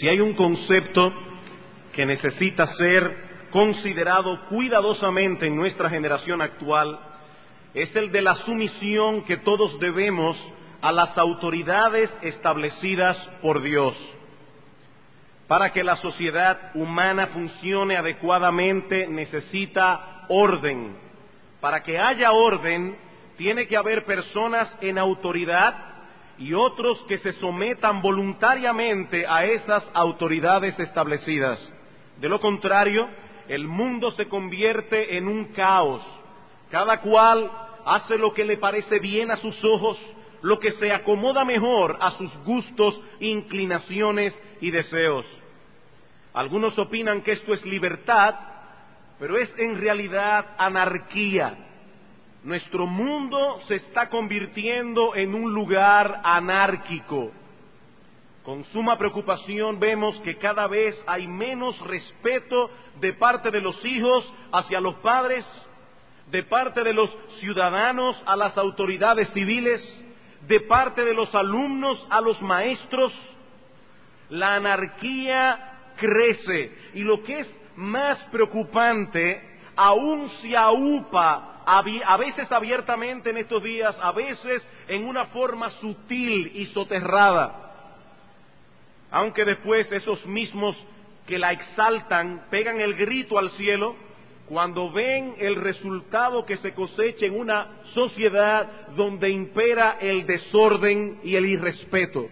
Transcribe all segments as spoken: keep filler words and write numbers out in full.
Si hay un concepto que necesita ser considerado cuidadosamente en nuestra generación actual, es el de la sumisión que todos debemos a las autoridades establecidas por Dios. Para que la sociedad humana funcione adecuadamente necesita orden. Para que haya orden, tiene que haber personas en autoridad y otros que se sometan voluntariamente a esas autoridades establecidas. De lo contrario, el mundo se convierte en un caos. Cada cual hace lo que le parece bien a sus ojos, lo que se acomoda mejor a sus gustos, inclinaciones y deseos. Algunos opinan que esto es libertad, pero es en realidad anarquía. Nuestro mundo se está convirtiendo en un lugar anárquico. Con suma preocupación vemos que cada vez hay menos respeto de parte de los hijos hacia los padres, de parte de los ciudadanos a las autoridades civiles, de parte de los alumnos a los maestros. La anarquía crece y lo que es más preocupante, aún se aupa a veces abiertamente en estos días, a veces en una forma sutil y soterrada. Aunque después esos mismos que la exaltan pegan el grito al cielo cuando ven el resultado que se cosecha en una sociedad donde impera el desorden y el irrespeto.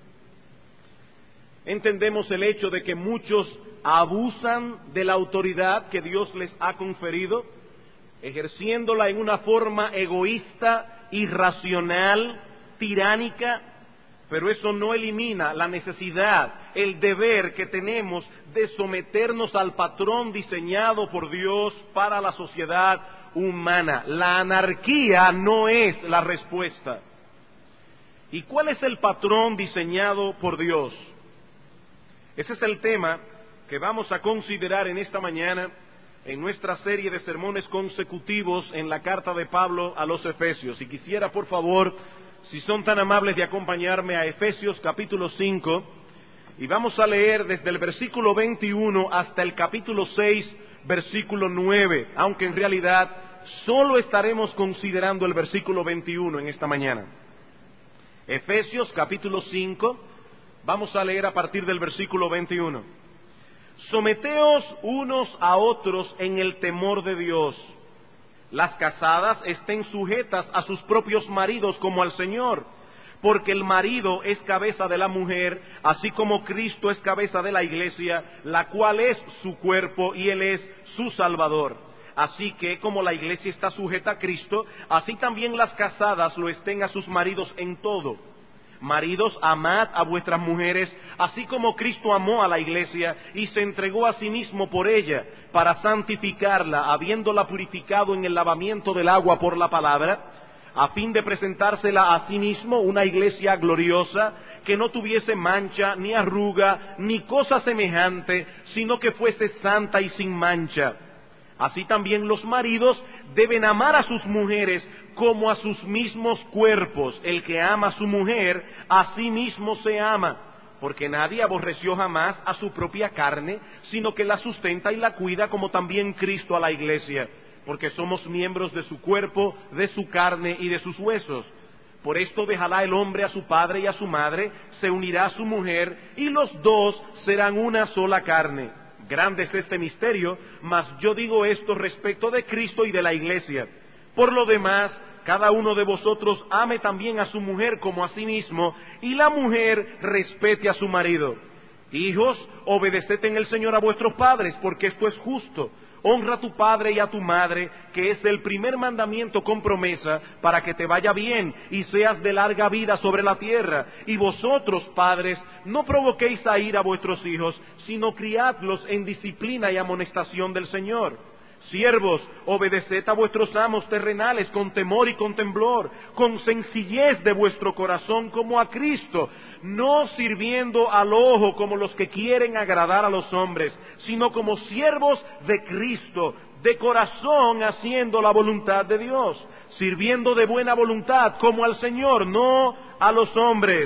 Entendemos el hecho de que muchos abusan de la autoridad que Dios les ha conferido, ejerciéndola en una forma egoísta, irracional, tiránica, pero eso no elimina la necesidad, el deber que tenemos de someternos al patrón diseñado por Dios para la sociedad humana. La anarquía no es la respuesta. ¿Y cuál es el patrón diseñado por Dios? Ese es el tema que vamos a considerar en esta mañana en nuestra serie de sermones consecutivos en la carta de Pablo a los Efesios. Y quisiera, por favor, si son tan amables de acompañarme a Efesios capítulo cinco, y vamos a leer desde el versículo veintiuno hasta el capítulo seis, versículo nueve, aunque en realidad solo estaremos considerando el versículo veintiuno en esta mañana. Efesios capítulo cinco, vamos a leer a partir del versículo veintiuno. Someteos unos a otros en el temor de Dios. Las casadas estén sujetas a sus propios maridos como al Señor, porque el marido es cabeza de la mujer, así como Cristo es cabeza de la iglesia, la cual es su cuerpo y Él es su Salvador. Así que, como la iglesia está sujeta a Cristo, así también las casadas lo estén a sus maridos en todo. Maridos, amad a vuestras mujeres, así como Cristo amó a la iglesia y se entregó a sí mismo por ella, para santificarla, habiéndola purificado en el lavamiento del agua por la palabra, a fin de presentársela a sí mismo una iglesia gloriosa, que no tuviese mancha, ni arruga, ni cosa semejante, sino que fuese santa y sin mancha. Así también los maridos deben amar a sus mujeres como a sus mismos cuerpos. El que ama a su mujer, a sí mismo se ama, porque nadie aborreció jamás a su propia carne, sino que la sustenta y la cuida, como también Cristo a la iglesia, porque somos miembros de su cuerpo, de su carne y de sus huesos. Por esto dejará el hombre a su padre y a su madre, se unirá a su mujer, y los dos serán una sola carne. Grande es este misterio, mas yo digo esto respecto de Cristo y de la iglesia. Por lo demás, cada uno de vosotros ame también a su mujer como a sí mismo, y la mujer respete a su marido. Hijos, obedeced en el Señor a vuestros padres, porque esto es justo. Honra a tu padre y a tu madre, que es el primer mandamiento con promesa, para que te vaya bien y seas de larga vida sobre la tierra. Y vosotros, padres, no provoquéis a ira a vuestros hijos, sino criadlos en disciplina y amonestación del Señor. Siervos, obedeced a vuestros amos terrenales con temor y con temblor, con sencillez de vuestro corazón como a Cristo, no sirviendo al ojo como los que quieren agradar a los hombres, sino como siervos de Cristo, de corazón haciendo la voluntad de Dios, sirviendo de buena voluntad como al Señor, no a los hombres,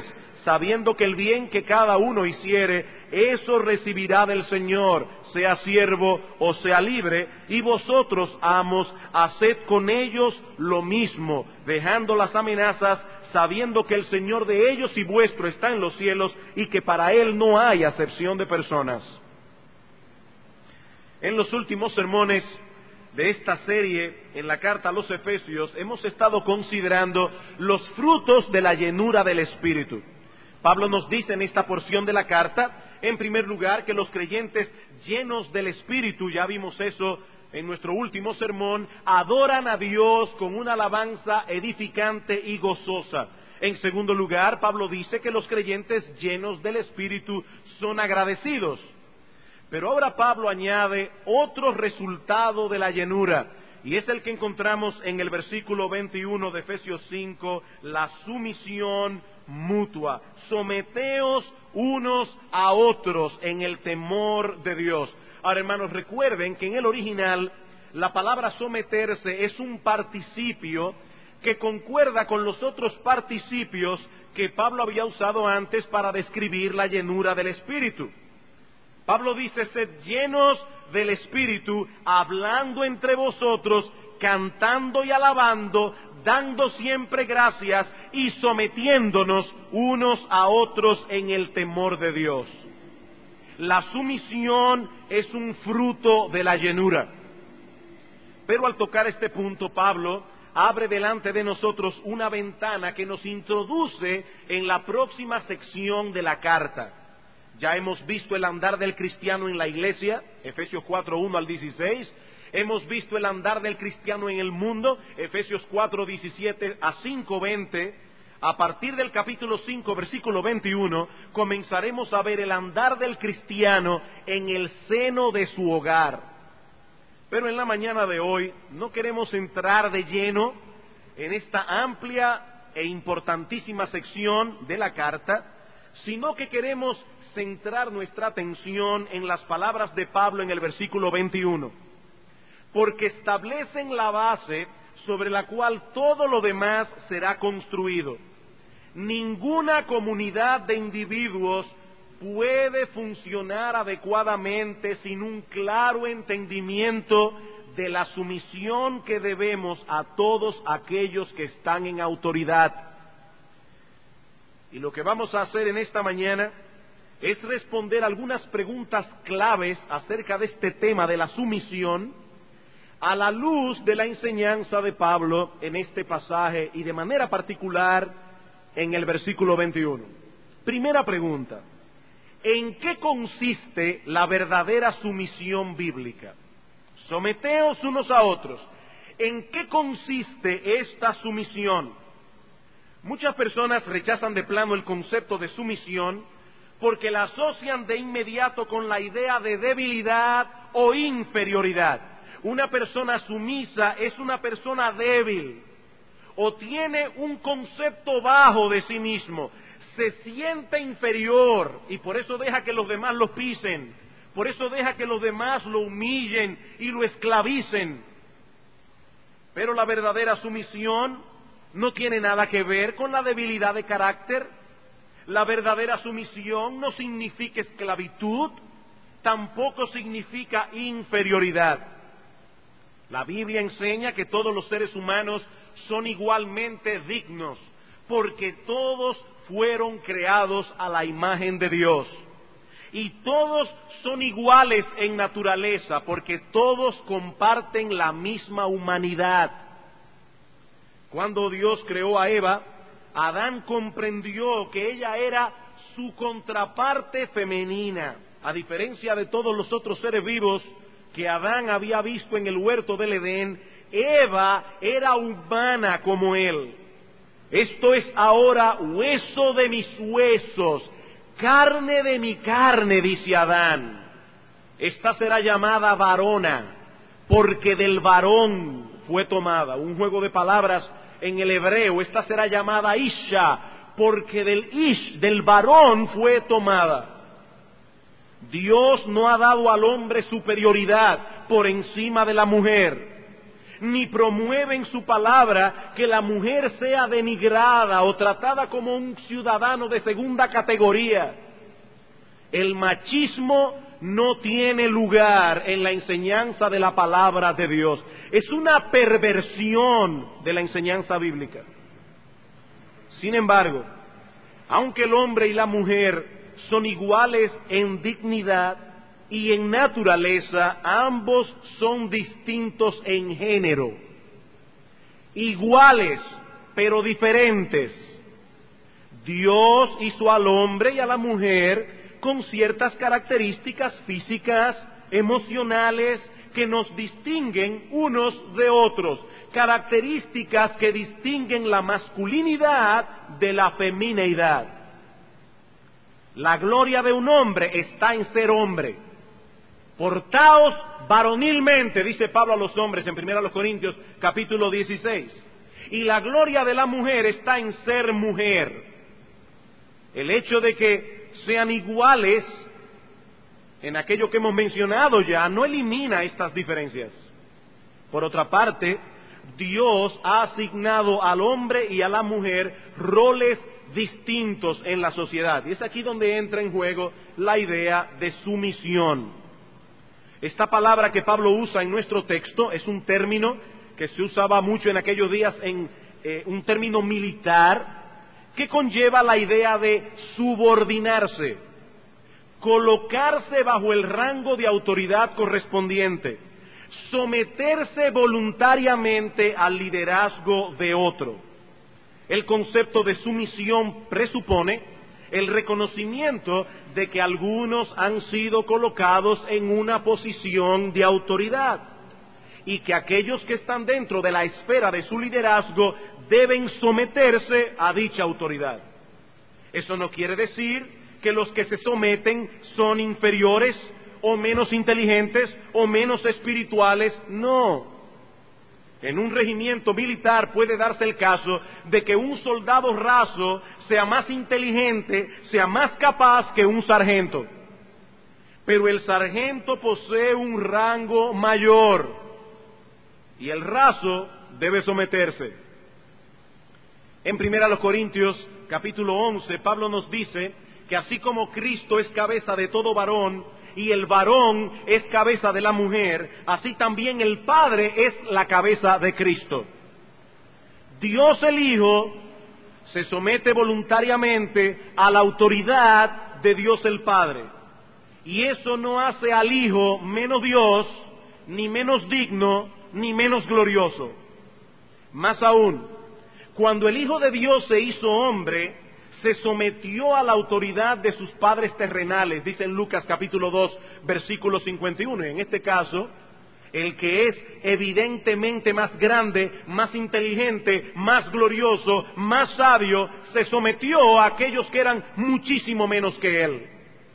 sabiendo que el bien que cada uno hiciere, eso recibirá del Señor, sea siervo o sea libre, y vosotros, amos, haced con ellos lo mismo, dejando las amenazas, sabiendo que el Señor de ellos y vuestro está en los cielos, y que para Él no hay acepción de personas. En los últimos sermones de esta serie, en la carta a los Efesios, hemos estado considerando los frutos de la llenura del Espíritu. Pablo nos dice en esta porción de la carta, en primer lugar, que los creyentes llenos del Espíritu, ya vimos eso en nuestro último sermón, adoran a Dios con una alabanza edificante y gozosa. En segundo lugar, Pablo dice que los creyentes llenos del Espíritu son agradecidos. Pero ahora Pablo añade otro resultado de la llenura, y es el que encontramos en el versículo veintiuno de Efesios cinco, la sumisión mutua. Someteos unos a otros en el temor de Dios. Ahora, hermanos, recuerden que en el original la palabra someterse es un participio que concuerda con los otros participios que Pablo había usado antes para describir la llenura del Espíritu. Pablo dice, sed llenos del Espíritu, hablando entre vosotros, cantando y alabando, dando siempre gracias y sometiéndonos unos a otros en el temor de Dios. La sumisión es un fruto de la llenura. Pero al tocar este punto, Pablo abre delante de nosotros una ventana que nos introduce en la próxima sección de la carta. Ya hemos visto el andar del cristiano en la iglesia, Efesios cuatro, uno al dieciséis. Hemos visto el andar del cristiano en el mundo, Efesios cuatro, diecisiete a cinco, veinte. A partir del capítulo cinco, versículo veintiuno, comenzaremos a ver el andar del cristiano en el seno de su hogar. Pero en la mañana de hoy no queremos entrar de lleno en esta amplia e importantísima sección de la carta, sino que queremos centrar nuestra atención en las palabras de Pablo en el versículo veintiuno, porque establecen la base sobre la cual todo lo demás será construido. Ninguna comunidad de individuos puede funcionar adecuadamente sin un claro entendimiento de la sumisión que debemos a todos aquellos que están en autoridad. Y lo que vamos a hacer en esta mañana es responder algunas preguntas claves acerca de este tema de la sumisión a la luz de la enseñanza de Pablo en este pasaje y de manera particular en el versículo veintiuno. Primera pregunta: ¿en qué consiste la verdadera sumisión bíblica? Someteos unos a otros. ¿En qué consiste esta sumisión? Muchas personas rechazan de plano el concepto de sumisión porque la asocian de inmediato con la idea de debilidad o inferioridad. Una persona sumisa es una persona débil o tiene un concepto bajo de sí mismo, se siente inferior y por eso deja que los demás lo pisen, por eso deja que los demás lo humillen y lo esclavicen. Pero la verdadera sumisión no tiene nada que ver con la debilidad de carácter. La verdadera sumisión no significa esclavitud, tampoco significa inferioridad. La Biblia enseña que todos los seres humanos son igualmente dignos, porque todos fueron creados a la imagen de Dios. Y todos son iguales en naturaleza, porque todos comparten la misma humanidad. Cuando Dios creó a Eva, Adán comprendió que ella era su contraparte femenina. A diferencia de todos los otros seres vivos que Adán había visto en el huerto del Edén, Eva era humana como él. Esto es ahora hueso de mis huesos, carne de mi carne, dice Adán. Esta será llamada varona, porque del varón fue tomada. Un juego de palabras en el hebreo. Esta será llamada Isha, porque del Ish, del varón fue tomada. Dios no ha dado al hombre superioridad por encima de la mujer. ni promueve en su palabra que la mujer sea denigrada o tratada como un ciudadano de segunda categoría. El machismo no tiene lugar en la enseñanza de la palabra de Dios. Es una perversión de la enseñanza bíblica. Sin embargo, aunque el hombre y la mujer son iguales en dignidad y en naturaleza, ambos son distintos en género. Iguales, pero diferentes. Dios hizo al hombre y a la mujer con ciertas características físicas, emocionales, que nos distinguen unos de otros, características que distinguen la masculinidad de la femineidad. La gloria de un hombre está en ser hombre. Portaos varonilmente, dice Pablo a los hombres en primera Corintios capítulo dieciséis. Y la gloria de la mujer está en ser mujer. El hecho de que sean iguales en aquello que hemos mencionado ya no elimina estas diferencias. Por otra parte, Dios ha asignado al hombre y a la mujer roles distintos en la sociedad. Y es aquí donde entra en juego la idea de sumisión. Esta palabra que Pablo usa en nuestro texto es un término que se usaba mucho en aquellos días, en eh, un término militar, que conlleva la idea de subordinarse, colocarse bajo el rango de autoridad correspondiente, someterse voluntariamente al liderazgo de otro. El concepto de sumisión presupone el reconocimiento de que algunos han sido colocados en una posición de autoridad y que aquellos que están dentro de la esfera de su liderazgo deben someterse a dicha autoridad. Eso no quiere decir que los que se someten son inferiores o menos inteligentes o menos espirituales, no. En un regimiento militar puede darse el caso de que un soldado raso sea más inteligente, sea más capaz que un sargento. Pero el sargento posee un rango mayor y el raso debe someterse. En primera Corintios capítulo once, Pablo nos dice que así como Cristo es cabeza de todo varón y el varón es cabeza de la mujer, así también el Padre es la cabeza de Cristo. Dios el Hijo se somete voluntariamente a la autoridad de Dios el Padre. Y eso no hace al Hijo menos Dios, ni menos digno, ni menos glorioso. Más aún, cuando el Hijo de Dios se hizo hombre, se sometió a la autoridad de sus padres terrenales, dice en Lucas capítulo dos, versículo cincuenta y uno. En este caso, el que es evidentemente más grande, más inteligente, más glorioso, más sabio, se sometió a aquellos que eran muchísimo menos que él.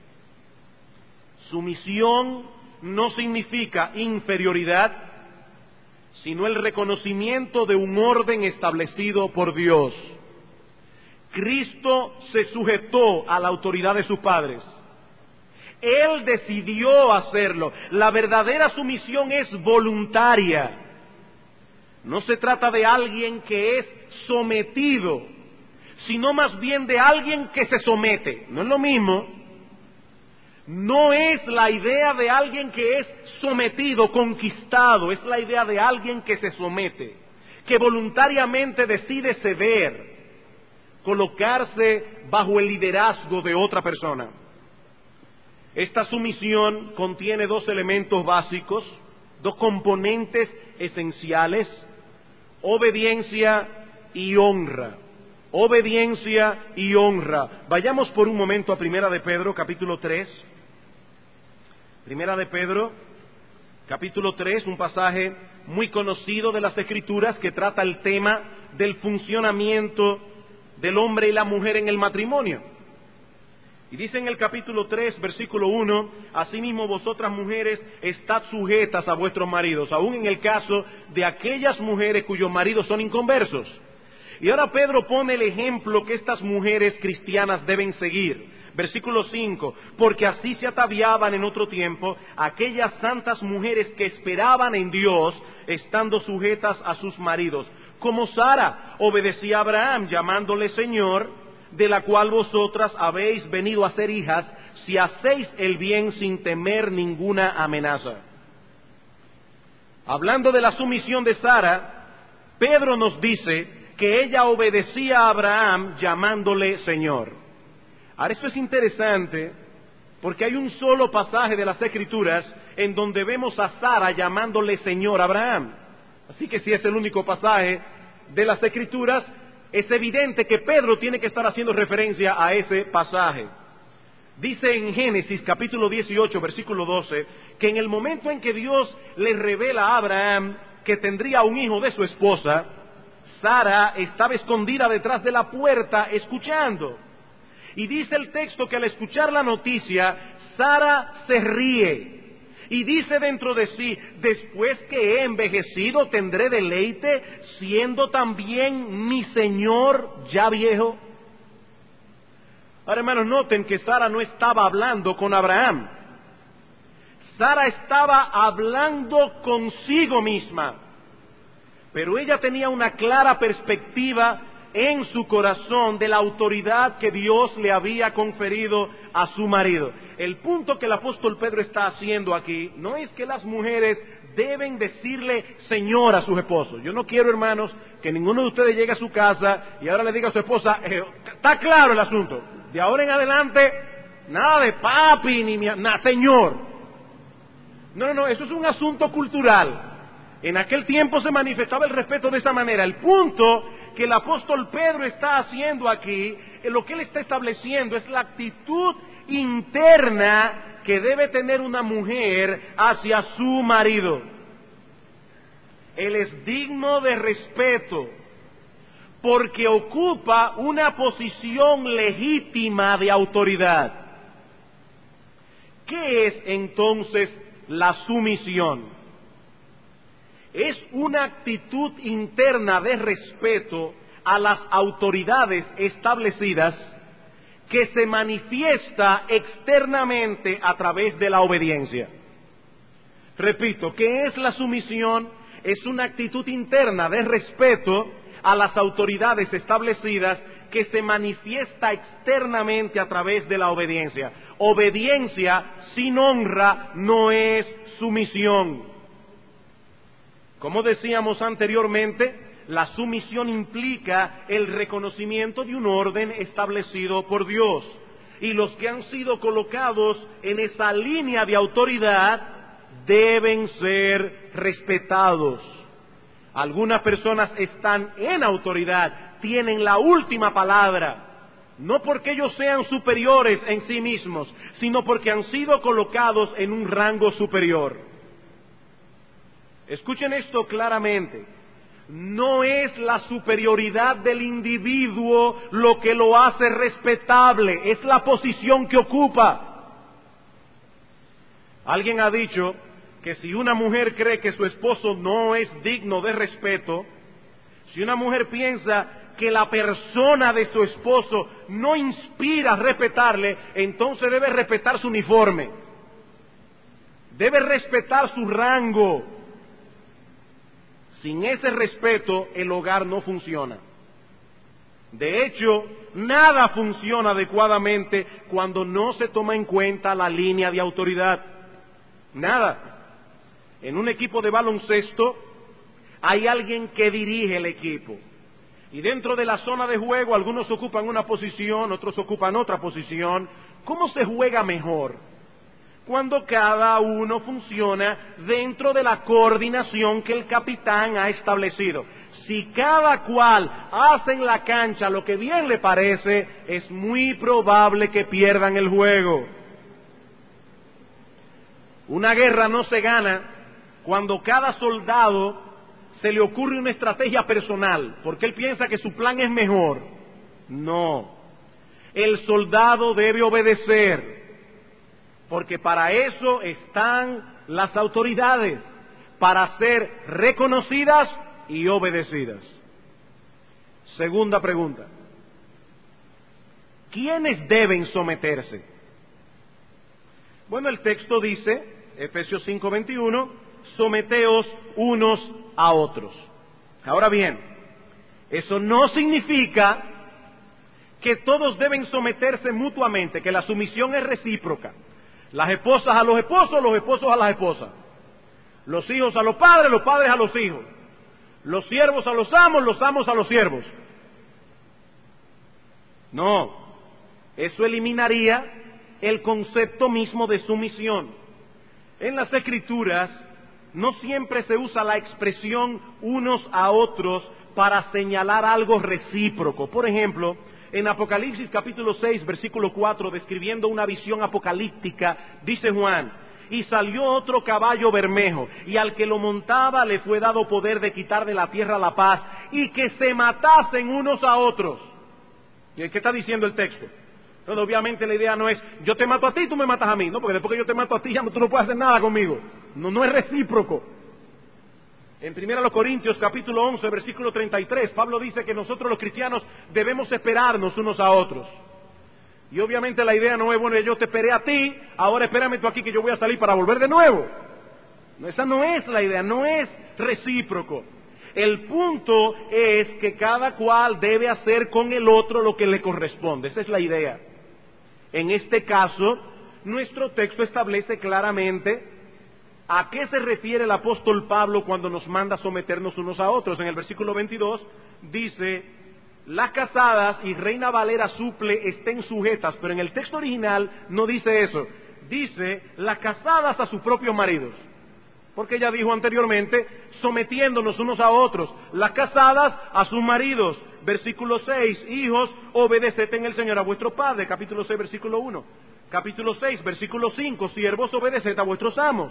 Sumisión no significa inferioridad, sino el reconocimiento de un orden establecido por Dios. Cristo se sujetó a la autoridad de sus padres. Él decidió hacerlo. La verdadera sumisión es voluntaria. No se trata de alguien que es sometido, sino más bien de alguien que se somete. No es lo mismo. No es la idea de alguien que es sometido, conquistado. Es la idea de alguien que se somete, que voluntariamente decide ceder, colocarse bajo el liderazgo de otra persona. Esta sumisión contiene dos elementos básicos, dos componentes esenciales: obediencia y honra. Obediencia y honra. Vayamos por un momento a Primera de Pedro, capítulo tres. Primera de Pedro, capítulo tres, un pasaje muy conocido de las Escrituras que trata el tema del funcionamiento del hombre y la mujer en el matrimonio. Y dice en el capítulo tres, versículo uno: asimismo vosotras mujeres estad sujetas a vuestros maridos, aun en el caso de aquellas mujeres cuyos maridos son inconversos. Y ahora Pedro pone el ejemplo que estas mujeres cristianas deben seguir. Versículo cinco, porque así se ataviaban en otro tiempo aquellas santas mujeres que esperaban en Dios, estando sujetas a sus maridos, como Sara obedecía a Abraham, llamándole Señor, de la cual vosotras habéis venido a ser hijas, si hacéis el bien sin temer ninguna amenaza. Hablando de la sumisión de Sara, Pedro nos dice que ella obedecía a Abraham llamándole Señor. Ahora, esto es interesante porque hay un solo pasaje de las Escrituras en donde vemos a Sara llamándole Señor a Abraham. Así que si es el único pasaje de las Escrituras, es evidente que Pedro tiene que estar haciendo referencia a ese pasaje. Dice en Génesis capítulo dieciocho, versículo doce, que en el momento en que Dios le revela a Abraham que tendría un hijo de su esposa, Sara estaba escondida detrás de la puerta escuchando. Y dice el texto que al escuchar la noticia, Sara se ríe y dice dentro de sí, después que he envejecido tendré deleite, siendo también mi Señor ya viejo. Ahora, hermanos, noten que Sara no estaba hablando con Abraham. Sara estaba hablando consigo misma, pero ella tenía una clara perspectiva en su corazón de la autoridad que Dios le había conferido a su marido. El punto que el apóstol Pedro está haciendo aquí no es que las mujeres deben decirle Señor a sus esposos. Yo no quiero, hermanos, que ninguno de ustedes llegue a su casa y ahora le diga a su esposa, eh, está claro el asunto, de ahora en adelante nada de papi ni nada, Señor. No, no, no, eso es un asunto cultural. En aquel tiempo se manifestaba el respeto de esa manera. El punto que el apóstol Pedro está haciendo aquí, lo que él está estableciendo es la actitud interna que debe tener una mujer hacia su marido. Él es digno de respeto porque ocupa una posición legítima de autoridad. ¿Qué es entonces la sumisión? Es una actitud interna de respeto a las autoridades establecidas que se manifiesta externamente a través de la obediencia. Repito, ¿qué es la sumisión? Es una actitud interna de respeto a las autoridades establecidas que se manifiesta externamente a través de la obediencia. Obediencia sin honra no es sumisión. Como decíamos anteriormente, la sumisión implica el reconocimiento de un orden establecido por Dios. Y los que han sido colocados en esa línea de autoridad deben ser respetados. Algunas personas están en autoridad, tienen la última palabra, no porque ellos sean superiores en sí mismos, sino porque han sido colocados en un rango superior. Escuchen esto claramente, no es la superioridad del individuo lo que lo hace respetable, es la posición que ocupa. Alguien ha dicho que si una mujer cree que su esposo no es digno de respeto, si una mujer piensa que la persona de su esposo no inspira a respetarle, entonces debe respetar su uniforme, debe respetar su rango. Sin ese respeto, el hogar no funciona. De hecho, nada funciona adecuadamente cuando no se toma en cuenta la línea de autoridad. Nada. En un equipo de baloncesto hay alguien que dirige el equipo. Y dentro de la zona de juego, algunos ocupan una posición, otros ocupan otra posición. ¿Cómo se juega mejor? Cuando cada uno funciona dentro de la coordinación que el capitán ha establecido. Si cada cual hace en la cancha lo que bien le parece, es muy probable que pierdan el juego. Una guerra no se gana cuando cada soldado se le ocurre una estrategia personal, porque él piensa que su plan es mejor. No, el soldado debe obedecer. Porque para eso están las autoridades, para ser reconocidas y obedecidas. Segunda pregunta. ¿quiénes deben someterse? Bueno, el texto dice, Efesios cinco veintiuno, someteos unos a otros. Ahora bien, eso no significa que todos deben someterse mutuamente, que la sumisión es recíproca. Las esposas a los esposos, los esposos a las esposas. Los hijos a los padres, los padres a los hijos. Los siervos a los amos, los amos a los siervos. No, eso eliminaría el concepto mismo de sumisión. En las Escrituras no siempre se usa la expresión unos a otros para señalar algo recíproco. Por ejemplo, en Apocalipsis capítulo seis, versículo cuatro, describiendo una visión apocalíptica, dice Juan: y salió otro caballo bermejo, y al que lo montaba le fue dado poder de quitar de la tierra la paz, y que se matasen unos a otros. ¿Y qué está diciendo el texto? Entonces, obviamente la idea no es, yo te mato a ti, tú me matas a mí, no, porque después que yo te mato a ti, ya no, tú no puedes hacer nada conmigo. No, no es recíproco. En Primera los Corintios, capítulo once, versículo treinta y tres, Pablo dice que nosotros los cristianos debemos esperarnos unos a otros. Y obviamente la idea no es, bueno, yo te esperé a ti, ahora espérame tú aquí que yo voy a salir para volver de nuevo. No, esa no es la idea, no es recíproco. El punto es que cada cual debe hacer con el otro lo que le corresponde, esa es la idea. En este caso, nuestro texto establece claramente a qué se refiere el apóstol Pablo cuando nos manda someternos unos a otros. En el versículo veintidós dice: las casadas, y Reina Valera suple, estén sujetas, pero en el texto original no dice eso. Dice las casadas a sus propios maridos, porque ella dijo anteriormente, sometiéndonos unos a otros. Las casadas a sus maridos. Versículo seis, hijos, obedeced en el Señor a vuestro Padre. Capítulo seis, versículo uno. Capítulo seis, versículo cinco, siervos, obedeced a vuestros amos.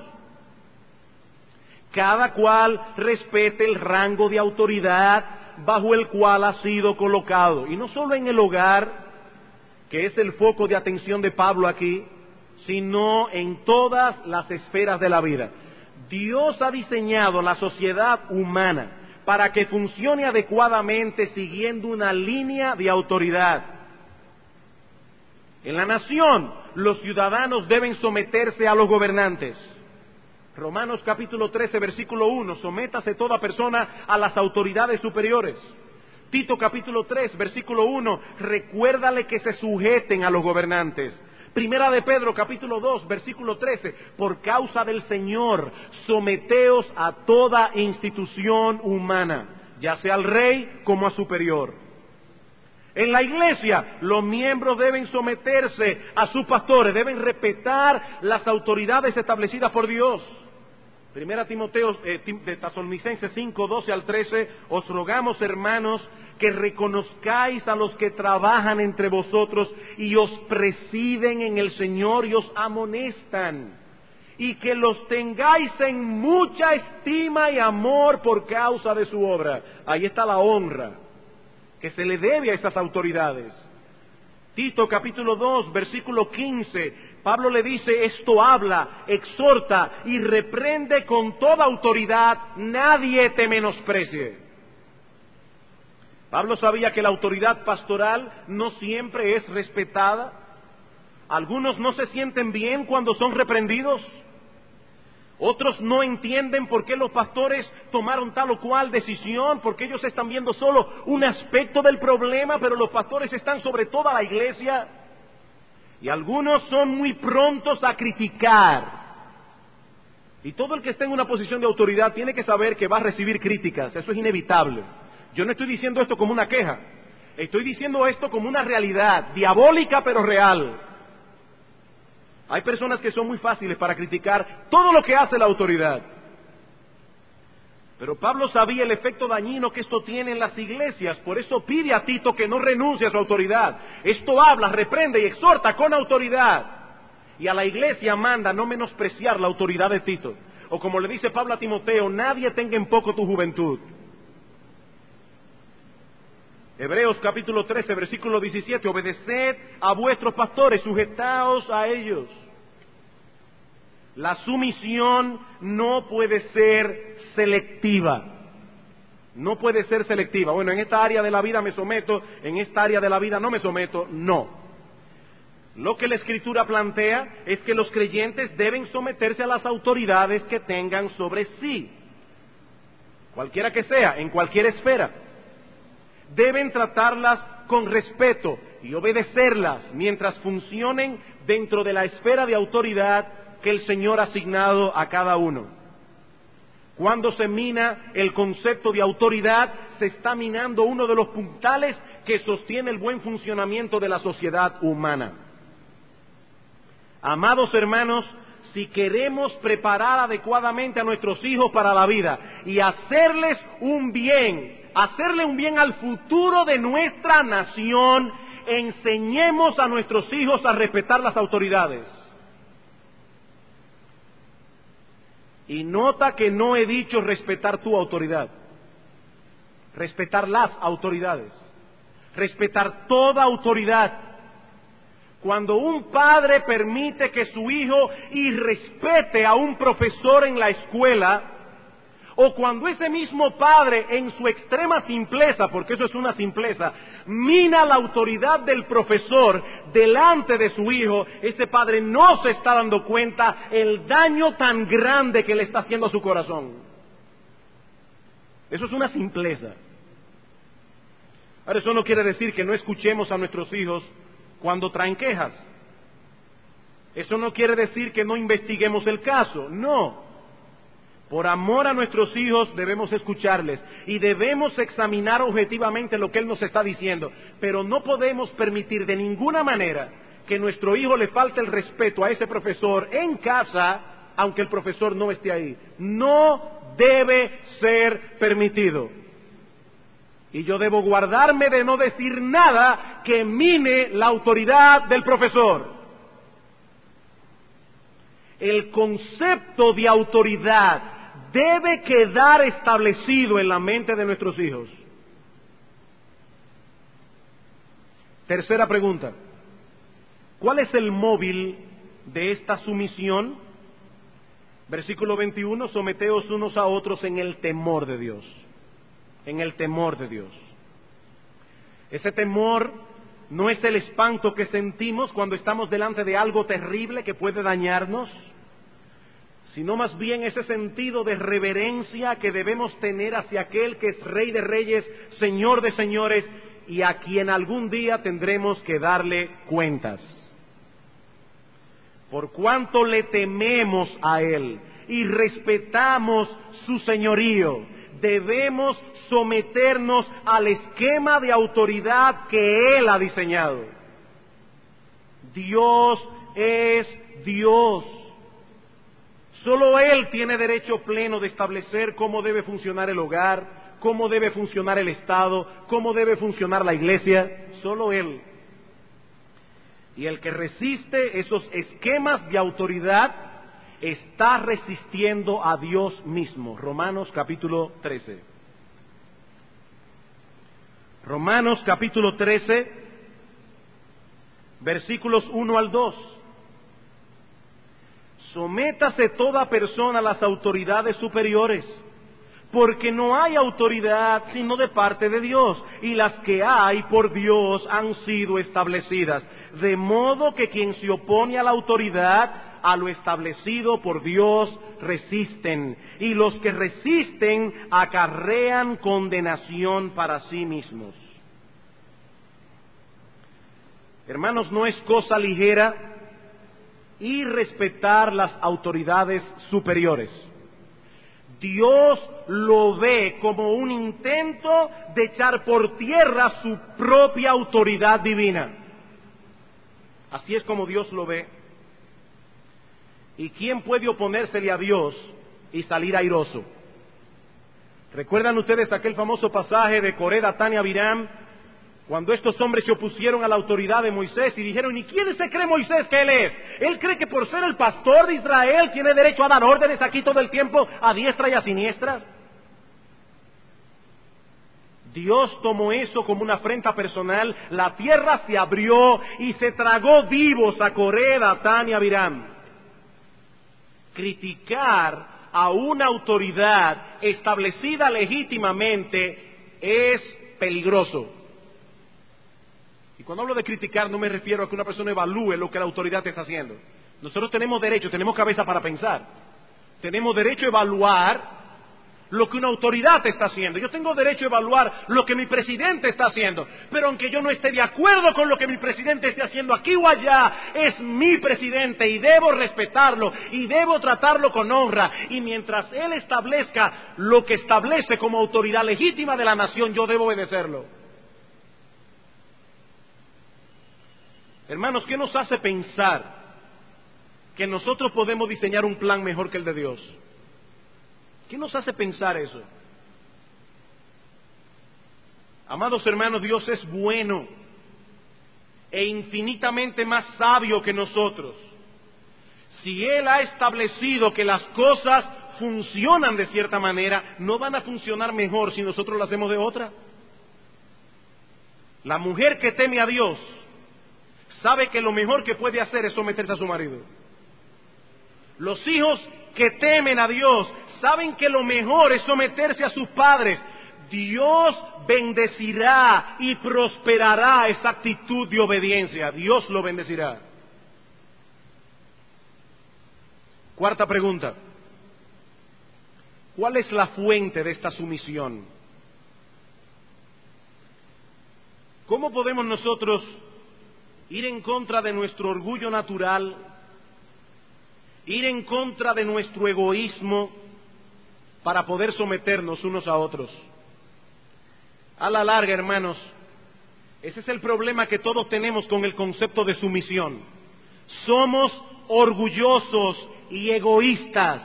Cada cual respete el rango de autoridad bajo el cual ha sido colocado. Y no solo en el hogar, que es el foco de atención de Pablo aquí, sino en todas las esferas de la vida. Dios ha diseñado la sociedad humana para que funcione adecuadamente siguiendo una línea de autoridad. En la nación, los ciudadanos deben someterse a los gobernantes. Romanos capítulo trece, versículo uno, sométase toda persona a las autoridades superiores. Tito capítulo tres, versículo uno, recuérdale que se sujeten a los gobernantes. Primera de Pedro, capítulo dos, versículo trece, por causa del Señor, someteos a toda institución humana, ya sea al rey como a superior. En la iglesia, los miembros deben someterse a sus pastores, deben respetar las autoridades establecidas por Dios. Primera Timoteo, eh, de Tesalonicenses cinco, doce al trece, os rogamos, hermanos, que reconozcáis a los que trabajan entre vosotros y os presiden en el Señor y os amonestan, y que los tengáis en mucha estima y amor por causa de su obra. Ahí está la honra que se le debe a esas autoridades. Tito capítulo dos, versículo quince, Pablo le dice, esto habla, exhorta y reprende con toda autoridad, nadie te menosprecie. Pablo sabía que la autoridad pastoral no siempre es respetada. Algunos no se sienten bien cuando son reprendidos. Otros no entienden por qué los pastores tomaron tal o cual decisión, porque ellos están viendo solo un aspecto del problema, pero los pastores están sobre toda la iglesia. Y algunos son muy prontos a criticar. Y todo el que esté en una posición de autoridad tiene que saber que va a recibir críticas, eso es inevitable. Yo no estoy diciendo esto como una queja, estoy diciendo esto como una realidad, diabólica pero real. Hay personas que son muy fáciles para criticar todo lo que hace la autoridad. Pero Pablo sabía el efecto dañino que esto tiene en las iglesias, por eso pide a Tito que no renuncie a su autoridad. Esto habla, reprende y exhorta con autoridad. Y a la iglesia manda no menospreciar la autoridad de Tito. O como le dice Pablo a Timoteo, nadie tenga en poco tu juventud. Hebreos capítulo trece, versículo diecisiete, obedeced a vuestros pastores, sujetaos a ellos. La sumisión no puede ser selectiva, no puede ser selectiva. Bueno, en esta área de la vida me someto, en esta área de la vida no me someto, no. Lo que la Escritura plantea es que los creyentes deben someterse a las autoridades que tengan sobre sí, cualquiera que sea, en cualquier esfera. Deben tratarlas con respeto y obedecerlas mientras funcionen dentro de la esfera de autoridad que el Señor ha asignado a cada uno. Cuando se mina el concepto de autoridad, se está minando uno de los puntales que sostiene el buen funcionamiento de la sociedad humana. Amados hermanos, si queremos preparar adecuadamente a nuestros hijos para la vida y hacerles un bien, hacerle un bien al futuro de nuestra nación, enseñemos a nuestros hijos a respetar las autoridades. Y nota que no he dicho respetar tu autoridad, respetar las autoridades, respetar toda autoridad. Cuando un padre permite que su hijo irrespete a un profesor en la escuela, o cuando ese mismo padre en su extrema simpleza, porque eso es una simpleza, mina la autoridad del profesor delante de su hijo, ese padre no se está dando cuenta el daño tan grande que le está haciendo a su corazón. Eso es una simpleza. Ahora, eso no quiere decir que no escuchemos a nuestros hijos cuando traen quejas. Eso no quiere decir que no investiguemos el caso, no. Por amor a nuestros hijos debemos escucharles y debemos examinar objetivamente lo que Él nos está diciendo, pero no podemos permitir de ninguna manera que nuestro hijo le falte el respeto a ese profesor en casa, aunque el profesor no esté ahí. No debe ser permitido. Y yo debo guardarme de no decir nada que mine la autoridad del profesor. El concepto de autoridad debe quedar establecido en la mente de nuestros hijos. Tercera pregunta. ¿Cuál es el móvil de esta sumisión? Versículo veintiuno, someteos unos a otros en el temor de Dios. En el temor de Dios. Ese temor no es el espanto que sentimos cuando estamos delante de algo terrible que puede dañarnos, sino más bien ese sentido de reverencia que debemos tener hacia aquel que es Rey de Reyes, Señor de Señores, y a quien algún día tendremos que darle cuentas. Por cuanto le tememos a Él y respetamos su señorío, debemos someternos al esquema de autoridad que Él ha diseñado. Dios es Dios. Solo Él tiene derecho pleno de establecer cómo debe funcionar el hogar, cómo debe funcionar el Estado, cómo debe funcionar la iglesia. Solo Él. Y el que resiste esos esquemas de autoridad está resistiendo a Dios mismo. Romanos capítulo trece. Romanos capítulo trece, versículos uno al dos. Sométase toda persona a las autoridades superiores, porque no hay autoridad sino de parte de Dios, y las que hay por Dios han sido establecidas. De modo que quien se opone a la autoridad, a lo establecido por Dios, resisten, y los que resisten acarrean condenación para sí mismos. Hermanos, no es cosa ligera y respetar las autoridades superiores. Dios lo ve como un intento de echar por tierra su propia autoridad divina. Así es como Dios lo ve. ¿Y quién puede oponérsele a Dios y salir airoso? ¿Recuerdan ustedes aquel famoso pasaje de Coré, Datán y Abiram? Cuando estos hombres se opusieron a la autoridad de Moisés y dijeron, ¿y quién se cree Moisés que él es? Él cree que por ser el pastor de Israel tiene derecho a dar órdenes aquí todo el tiempo a diestra y a siniestra. Dios tomó eso como una afrenta personal, la tierra se abrió y se tragó vivos a Coré, Datán y Abiram. Criticar a una autoridad establecida legítimamente es peligroso. Y cuando hablo de criticar no me refiero a que una persona evalúe lo que la autoridad está haciendo. Nosotros tenemos derecho, tenemos cabeza para pensar. Tenemos derecho a evaluar lo que una autoridad está haciendo. Yo tengo derecho a evaluar lo que mi presidente está haciendo. Pero aunque yo no esté de acuerdo con lo que mi presidente esté haciendo aquí o allá, es mi presidente y debo respetarlo y debo tratarlo con honra. Y mientras él establezca lo que establece como autoridad legítima de la nación, yo debo obedecerlo. Hermanos, ¿qué nos hace pensar que nosotros podemos diseñar un plan mejor que el de Dios? ¿Qué nos hace pensar eso? Amados hermanos, Dios es bueno e infinitamente más sabio que nosotros. Si Él ha establecido que las cosas funcionan de cierta manera, no van a funcionar mejor si nosotros lo hacemos de otra. La mujer que teme a Dios sabe que lo mejor que puede hacer es someterse a su marido. Los hijos que temen a Dios saben que lo mejor es someterse a sus padres. Dios bendecirá y prosperará esa actitud de obediencia. Dios lo bendecirá. Cuarta pregunta. ¿Cuál es la fuente de esta sumisión? ¿Cómo podemos nosotros ir en contra de nuestro orgullo natural, ir en contra de nuestro egoísmo para poder someternos unos a otros? A la larga, hermanos, ese es el problema que todos tenemos con el concepto de sumisión. Somos orgullosos y egoístas.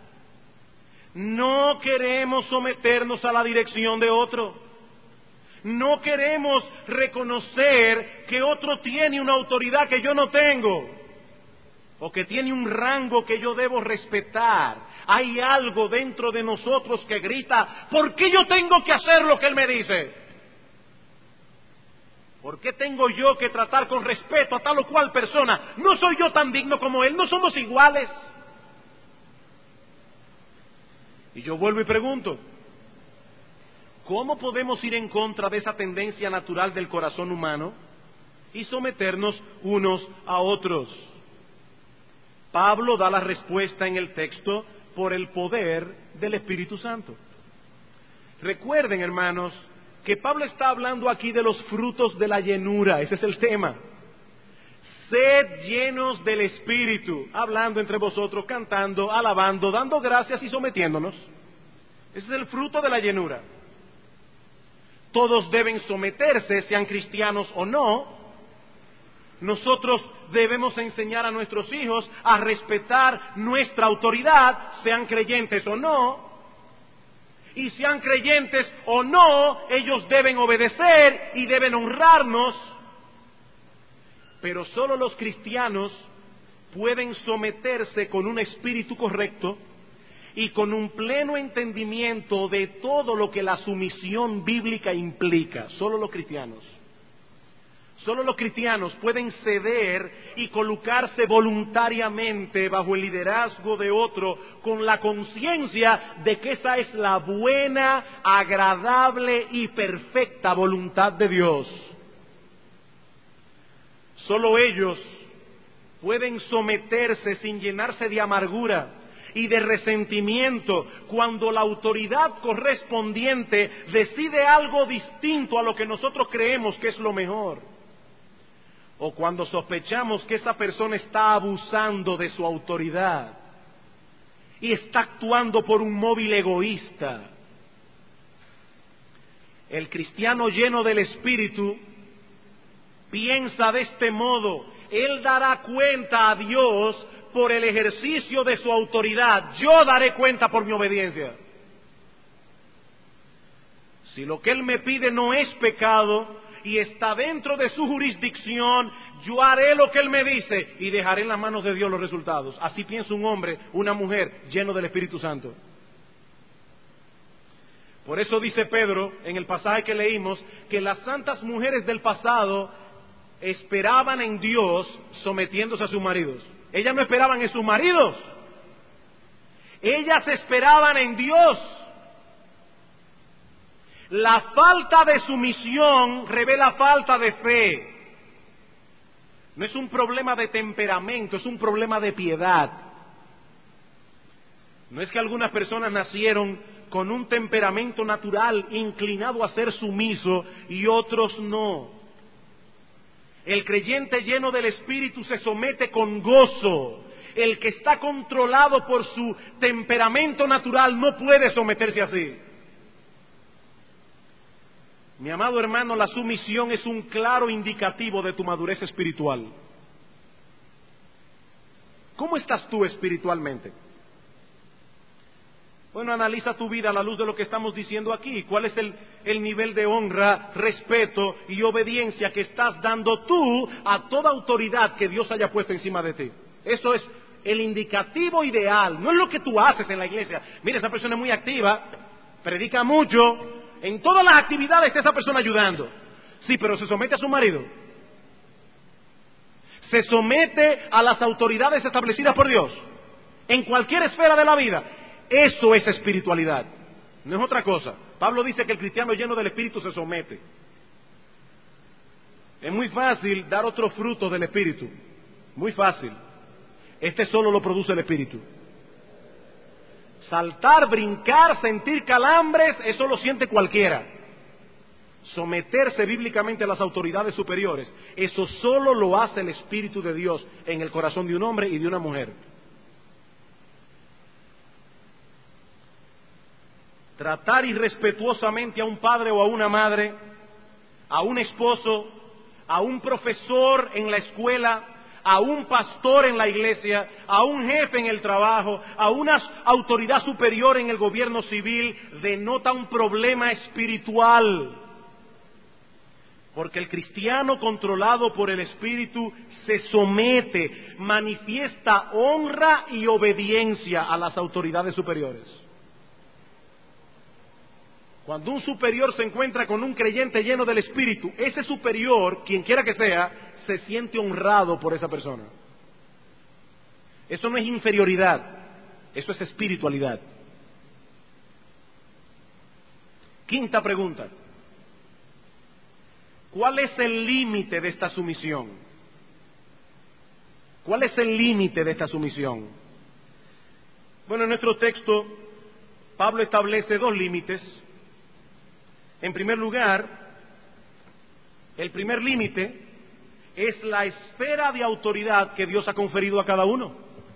No queremos someternos a la dirección de otro. No queremos reconocer que otro tiene una autoridad que yo no tengo, o que tiene un rango que yo debo respetar. Hay algo dentro de nosotros que grita: ¿por qué yo tengo que hacer lo que él me dice? ¿Por qué tengo yo que tratar con respeto a tal o cual persona? ¿No soy yo tan digno como él? ¿No somos iguales? Y yo vuelvo y pregunto, ¿cómo podemos ir en contra de esa tendencia natural del corazón humano y someternos unos a otros? Pablo da la respuesta en el texto por el poder del Espíritu Santo. Recuerden, hermanos, que Pablo está hablando aquí de los frutos de la llenura. Ese es el tema. Sed llenos del Espíritu, hablando entre vosotros, cantando, alabando, dando gracias y sometiéndonos. Ese es el fruto de la llenura. Todos deben someterse, sean cristianos o no. Nosotros debemos enseñar a nuestros hijos a respetar nuestra autoridad, sean creyentes o no. Y sean creyentes o no, ellos deben obedecer y deben honrarnos. Pero solo los cristianos pueden someterse con un espíritu correcto y con un pleno entendimiento de todo lo que la sumisión bíblica implica. Solo los cristianos. Solo los cristianos pueden ceder y colocarse voluntariamente bajo el liderazgo de otro con la conciencia de que esa es la buena, agradable y perfecta voluntad de Dios. Solo ellos pueden someterse sin llenarse de amargura y de resentimiento cuando la autoridad correspondiente decide algo distinto a lo que nosotros creemos que es lo mejor, o cuando sospechamos que esa persona está abusando de su autoridad y está actuando por un móvil egoísta. El cristiano lleno del Espíritu piensa de este modo: él dará cuenta a Dios por el ejercicio de su autoridad, yo daré cuenta por mi obediencia. Si lo que él me pide no es pecado y está dentro de su jurisdicción, yo haré lo que él me dice y dejaré en las manos de Dios los resultados. Así piensa un hombre, una mujer lleno del Espíritu Santo. Por eso dice Pedro en el pasaje que leímos que las santas mujeres del pasado esperaban en Dios sometiéndose a sus maridos. Ellas no esperaban en sus maridos, ellas esperaban en Dios. La falta de sumisión revela falta de fe. No es un problema de temperamento, es un problema de piedad. No es que algunas personas nacieron con un temperamento natural inclinado a ser sumiso y otros no. El creyente lleno del Espíritu se somete con gozo. El que está controlado por su temperamento natural no puede someterse así. Mi amado hermano, la sumisión es un claro indicativo de tu madurez espiritual. ¿Cómo estás tú espiritualmente? Bueno, analiza tu vida a la luz de lo que estamos diciendo aquí. ¿Cuál es el, el nivel de honra, respeto y obediencia que estás dando tú a toda autoridad que Dios haya puesto encima de ti? Eso es el indicativo ideal, no es lo que tú haces en la iglesia. Mira, esa persona es muy activa, predica mucho, en todas las actividades está esa persona ayudando. Sí, pero se somete a su marido. Se somete a las autoridades establecidas por Dios, en cualquier esfera de la vida. Eso es espiritualidad, no es otra cosa. Pablo dice que el cristiano lleno del Espíritu se somete. Es muy fácil dar otro fruto del Espíritu, muy fácil. Este solo lo produce el Espíritu. Saltar, brincar, sentir calambres, eso lo siente cualquiera. Someterse bíblicamente a las autoridades superiores, eso solo lo hace el Espíritu de Dios en el corazón de un hombre y de una mujer. Tratar irrespetuosamente a un padre o a una madre, a un esposo, a un profesor en la escuela, a un pastor en la iglesia, a un jefe en el trabajo, a una autoridad superior en el gobierno civil, denota un problema espiritual. Porque el cristiano controlado por el Espíritu se somete, manifiesta honra y obediencia a las autoridades superiores. Cuando un superior se encuentra con un creyente lleno del Espíritu, ese superior, quien quiera que sea, se siente honrado por esa persona. Eso no es inferioridad, eso es espiritualidad. Quinta pregunta. ¿Cuál es el límite de esta sumisión? ¿Cuál es el límite de esta sumisión? Bueno, en nuestro texto, Pablo establece dos límites. En primer lugar, el primer límite es la esfera de autoridad que Dios ha conferido a cada uno.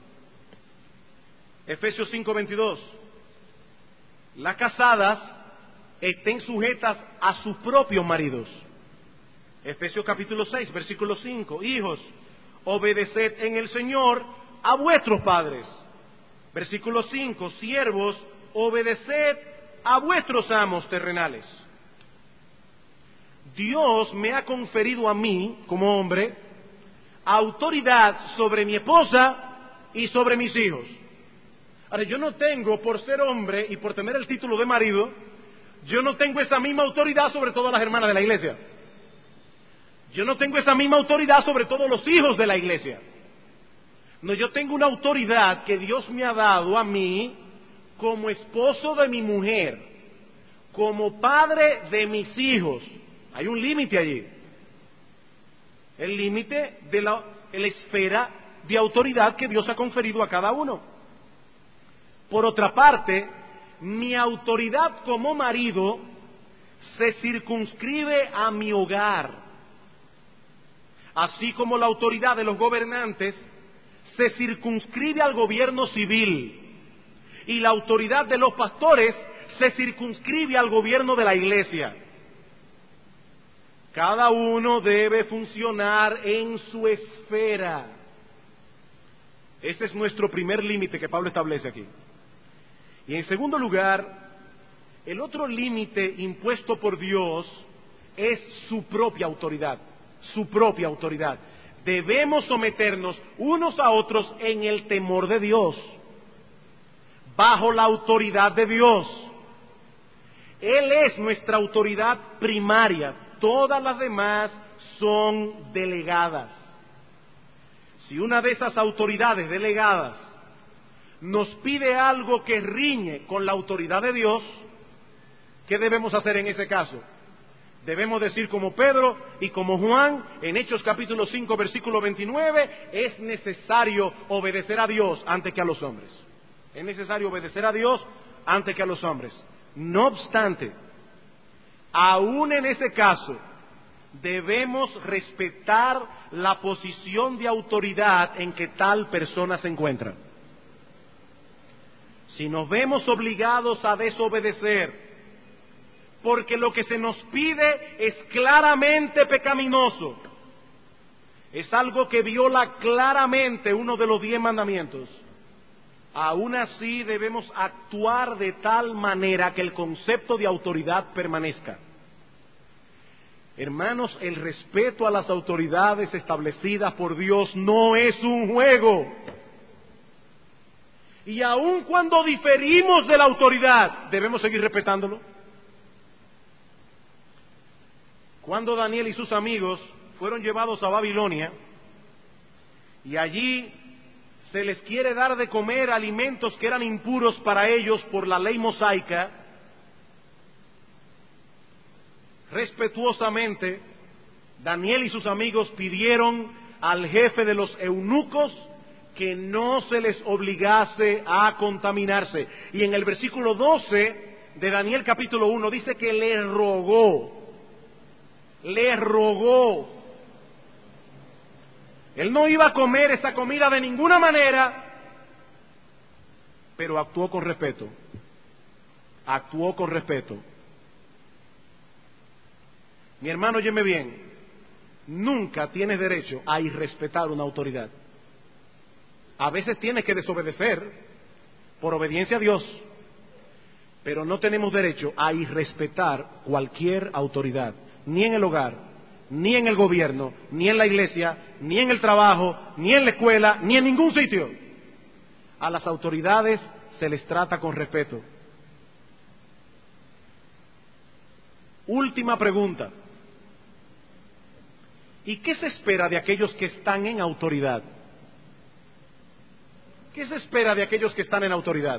Efesios cinco veintidós. Las casadas estén sujetas a sus propios maridos. Efesios capítulo seis, versículo cinco. Hijos, obedeced en el Señor a vuestros padres. Versículo cinco. Siervos, obedeced a vuestros amos terrenales. Dios me ha conferido a mí, como hombre, autoridad sobre mi esposa y sobre mis hijos. Ahora, yo no tengo, por ser hombre y por tener el título de marido, yo no tengo esa misma autoridad sobre todas las hermanas de la iglesia. Yo no tengo esa misma autoridad sobre todos los hijos de la iglesia. No, yo tengo una autoridad que Dios me ha dado a mí como esposo de mi mujer, como padre de mis hijos. Hay un límite allí. El límite de la, de la esfera de autoridad que Dios ha conferido a cada uno. Por otra parte, mi autoridad como marido se circunscribe a mi hogar, así como la autoridad de los gobernantes se circunscribe al gobierno civil y la autoridad de los pastores se circunscribe al gobierno de la iglesia. Cada uno debe funcionar en su esfera. Ese es nuestro primer límite que Pablo establece aquí. Y en segundo lugar, el otro límite impuesto por Dios es su propia autoridad, su propia autoridad. Debemos someternos unos a otros en el temor de Dios, bajo la autoridad de Dios. Él es nuestra autoridad primaria. Todas las demás son delegadas. Si una de esas autoridades delegadas nos pide algo que riñe con la autoridad de Dios, ¿qué debemos hacer en ese caso? Debemos decir como Pedro y como Juan, en Hechos capítulo cinco, versículo veintinueve, es necesario obedecer a Dios antes que a los hombres. Es necesario obedecer a Dios antes que a los hombres. No obstante, aún en ese caso, debemos respetar la posición de autoridad en que tal persona se encuentra. Si nos vemos obligados a desobedecer, porque lo que se nos pide es claramente pecaminoso, es algo que viola claramente uno de los diez mandamientos, aún así debemos actuar de tal manera que el concepto de autoridad permanezca. Hermanos, el respeto a las autoridades establecidas por Dios no es un juego. Y aun cuando diferimos de la autoridad, debemos seguir respetándolo. Cuando Daniel y sus amigos fueron llevados a Babilonia, y allí se les quiere dar de comer alimentos que eran impuros para ellos por la ley mosaica, respetuosamente, Daniel y sus amigos pidieron al jefe de los eunucos que no se les obligase a contaminarse. Y en el versículo doce de Daniel capítulo uno dice que le rogó, le rogó. Él no iba a comer esa comida de ninguna manera, pero actuó con respeto, actuó con respeto. Mi hermano, óyeme bien, nunca tienes derecho a irrespetar una autoridad. A veces tienes que desobedecer por obediencia a Dios, pero no tenemos derecho a irrespetar cualquier autoridad, ni en el hogar, ni en el gobierno, ni en la iglesia, ni en el trabajo, ni en la escuela, ni en ningún sitio. A las autoridades se les trata con respeto. Última pregunta. ¿Y qué se espera de aquellos que están en autoridad? ¿Qué se espera de aquellos que están en autoridad?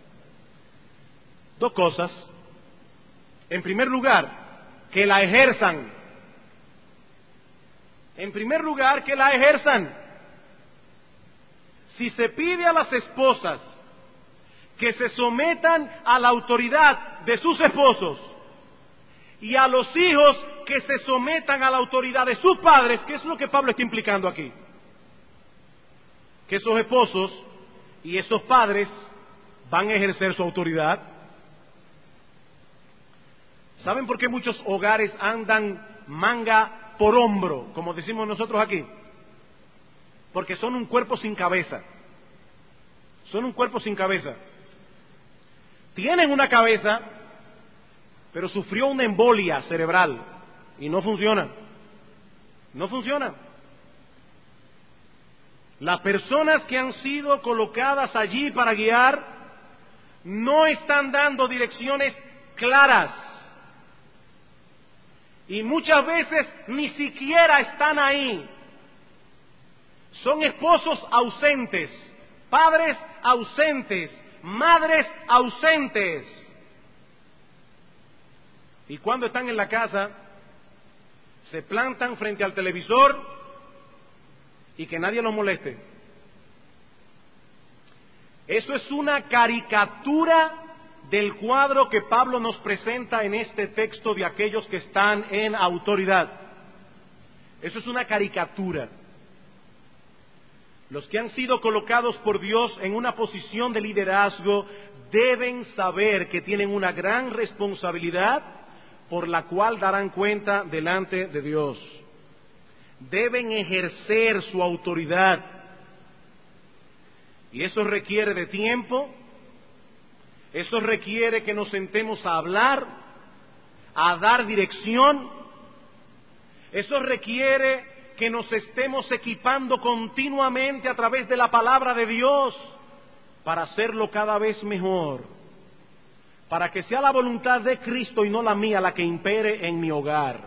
Dos cosas. En primer lugar, que la ejerzan. En primer lugar, que la ejerzan. Si se pide a las esposas que se sometan a la autoridad de sus esposos y a los hijos que se sometan a la autoridad de sus padres, ¿qué es lo que Pablo está implicando aquí? Que esos esposos y esos padres van a ejercer su autoridad. ¿Saben por qué muchos hogares andan manga por hombro, como decimos nosotros aquí? Porque son un cuerpo sin cabeza. Son un cuerpo sin cabeza. Tienen una cabeza, pero sufrió una embolia cerebral y no funciona. No funciona. Las personas que han sido colocadas allí para guiar no están dando direcciones claras. Y muchas veces ni siquiera están ahí. Son esposos ausentes, padres ausentes, madres ausentes. Y cuando están en la casa, se plantan frente al televisor y que nadie los moleste. Eso es una caricatura del cuadro que Pablo nos presenta en este texto de aquellos que están en autoridad. Eso es una caricatura. Los que han sido colocados por Dios en una posición de liderazgo deben saber que tienen una gran responsabilidad por la cual darán cuenta delante de Dios. Deben ejercer su autoridad. Y eso requiere de tiempo, eso requiere que nos sentemos a hablar, a dar dirección, eso requiere que nos estemos equipando continuamente a través de la palabra de Dios para hacerlo cada vez mejor, para que sea la voluntad de Cristo y no la mía la que impere en mi hogar.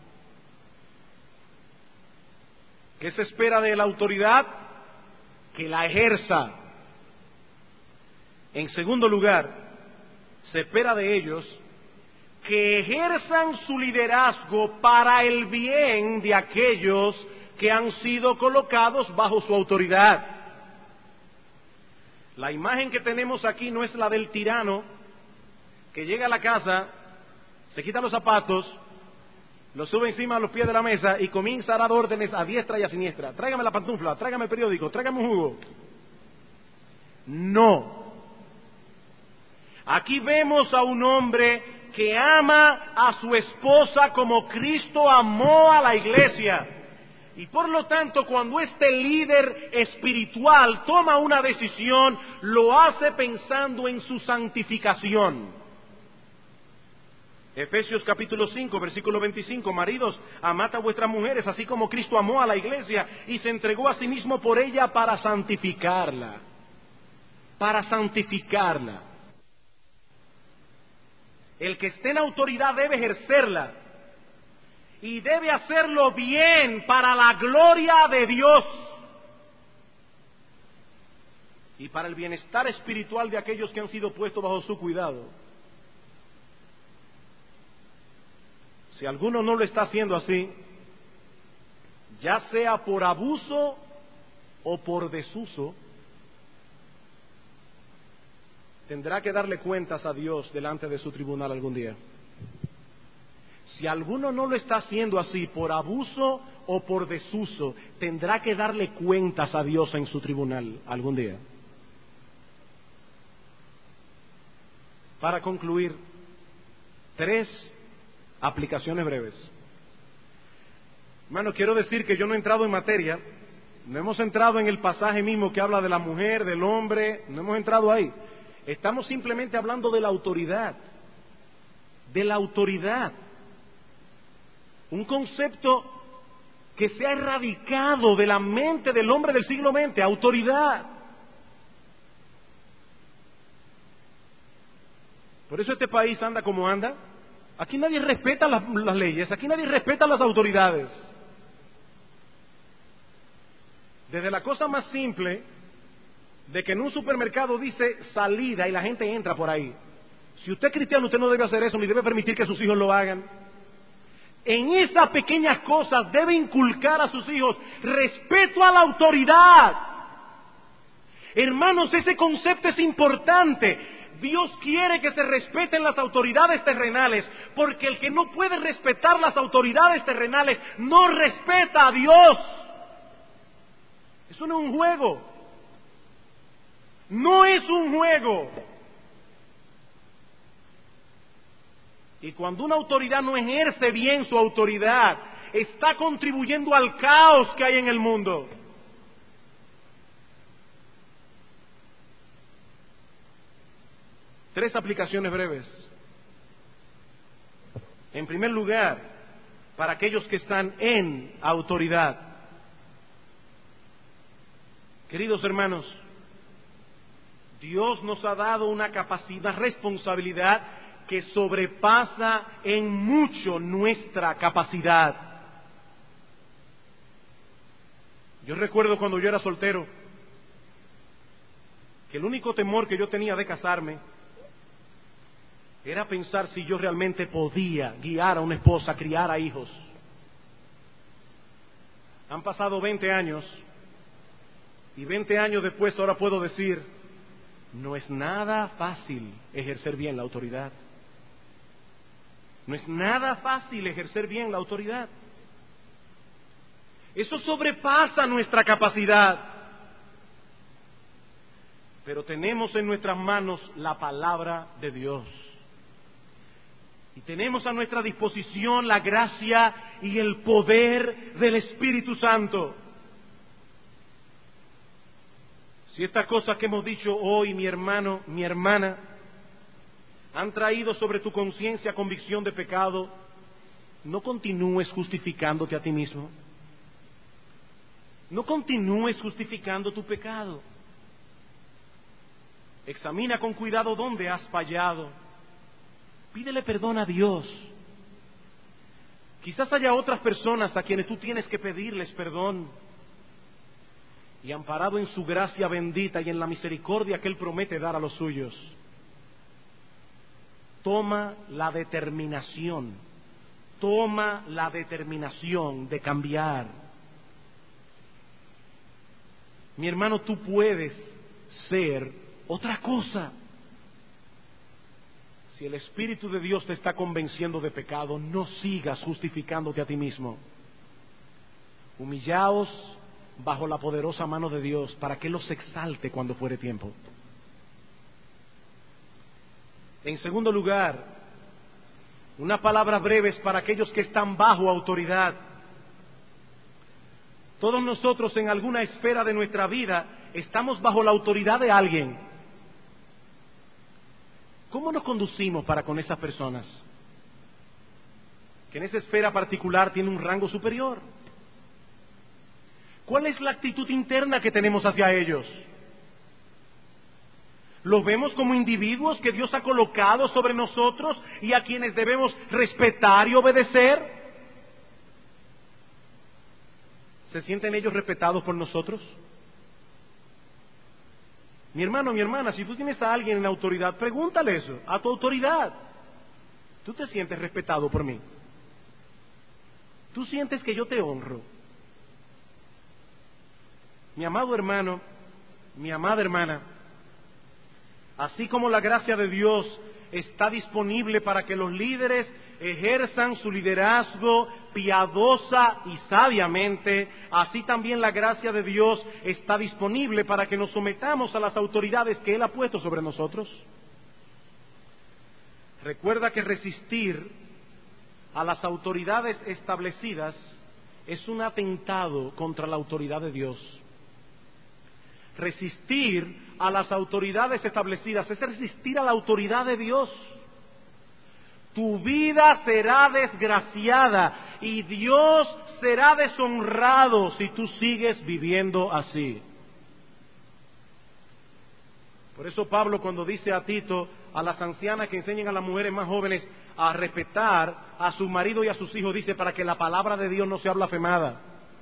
¿Qué se espera de la autoridad? Que la ejerza. En segundo lugar, se espera de ellos que ejerzan su liderazgo para el bien de aquellos que han sido colocados bajo su autoridad. La imagen que tenemos aquí no es la del tirano que llega a la casa, se quita los zapatos, los sube encima de los pies de la mesa y comienza a dar órdenes a diestra y a siniestra. Tráigame la pantufla, tráigame el periódico, tráigame un jugo. No. Aquí vemos a un hombre que ama a su esposa como Cristo amó a la iglesia. Y por lo tanto, cuando este líder espiritual toma una decisión, lo hace pensando en su santificación. Efesios capítulo cinco, versículo veinticinco, maridos, amad a vuestras mujeres, así como Cristo amó a la iglesia y se entregó a sí mismo por ella para santificarla. Para santificarla. El que esté en autoridad debe ejercerla. Y debe hacerlo bien para la gloria de Dios y para el bienestar espiritual de aquellos que han sido puestos bajo su cuidado. Si alguno no lo está haciendo así, ya sea por abuso o por desuso, tendrá que darle cuentas a Dios delante de su tribunal algún día. Si alguno no lo está haciendo así por abuso o por desuso, tendrá que darle cuentas a Dios en su tribunal algún día. Para concluir, tres aplicaciones breves. Hermano, quiero decir que yo no he entrado en materia, no hemos entrado en el pasaje mismo que habla de la mujer, del hombre, no hemos entrado ahí. Estamos simplemente hablando de la autoridad, de la autoridad. Un concepto que se ha erradicado de la mente del hombre del siglo veinte, autoridad. Por eso este país anda como anda. Aquí nadie respeta las, las leyes, aquí nadie respeta las autoridades. Desde la cosa más simple, de que en un supermercado dice salida y la gente entra por ahí. Si usted es cristiano, usted no debe hacer eso, ni debe permitir que sus hijos lo hagan. En esas pequeñas cosas debe inculcar a sus hijos respeto a la autoridad. Hermanos, ese concepto es importante. Dios quiere que se respeten las autoridades terrenales, porque el que no puede respetar las autoridades terrenales no respeta a Dios. Eso no es un juego. No es un juego. Y cuando una autoridad no ejerce bien su autoridad, está contribuyendo al caos que hay en el mundo. Tres aplicaciones breves. En primer lugar, para aquellos que están en autoridad. Queridos hermanos, Dios nos ha dado una capacidad, una responsabilidad que sobrepasa en mucho nuestra capacidad. Yo recuerdo cuando yo era soltero, que el único temor que yo tenía de casarme era pensar si yo realmente podía guiar a una esposa, criar a hijos. Han pasado veinte años, y veinte años después ahora puedo decir, no es nada fácil ejercer bien la autoridad. No es nada fácil ejercer bien la autoridad. Eso sobrepasa nuestra capacidad. Pero tenemos en nuestras manos la palabra de Dios. Y tenemos a nuestra disposición la gracia y el poder del Espíritu Santo. Si estas cosas que hemos dicho hoy, mi hermano, mi hermana, han traído sobre tu conciencia convicción de pecado, no continúes justificándote a ti mismo. No continúes justificando tu pecado. Examina con cuidado dónde has fallado. Pídele perdón a Dios. Quizás haya otras personas a quienes tú tienes que pedirles perdón. Y amparado en su gracia bendita y en la misericordia que Él promete dar a los suyos, toma la determinación, toma la determinación de cambiar. Mi hermano, tú puedes ser otra cosa. Si el Espíritu de Dios te está convenciendo de pecado, no sigas justificándote a ti mismo. Humillaos bajo la poderosa mano de Dios para que Él los exalte cuando fuere tiempo. En segundo lugar, unas palabras breves para aquellos que están bajo autoridad. Todos nosotros en alguna esfera de nuestra vida estamos bajo la autoridad de alguien. ¿Cómo nos conducimos para con esas personas? Que en esa esfera particular tiene un rango superior. ¿Cuál es la actitud interna que tenemos hacia ellos? ¿Los vemos como individuos que Dios ha colocado sobre nosotros y a quienes debemos respetar y obedecer? ¿Se sienten ellos respetados por nosotros? Mi hermano, mi hermana, si tú tienes a alguien en autoridad, pregúntale eso, a tu autoridad. ¿Tú te sientes respetado por mí? ¿Tú sientes que yo te honro? Mi amado hermano, mi amada hermana, así como la gracia de Dios está disponible para que los líderes ejerzan su liderazgo piadosa y sabiamente, así también la gracia de Dios está disponible para que nos sometamos a las autoridades que Él ha puesto sobre nosotros. Recuerda que resistir a las autoridades establecidas es un atentado contra la autoridad de Dios. Resistir a las autoridades establecidas es resistir a la autoridad de Dios. Tu vida será desgraciada y Dios será deshonrado si tú sigues viviendo así. Por eso Pablo, cuando dice a Tito, a las ancianas que enseñen a las mujeres más jóvenes a respetar a su marido y a sus hijos, dice para que la palabra de Dios no sea blasfemada.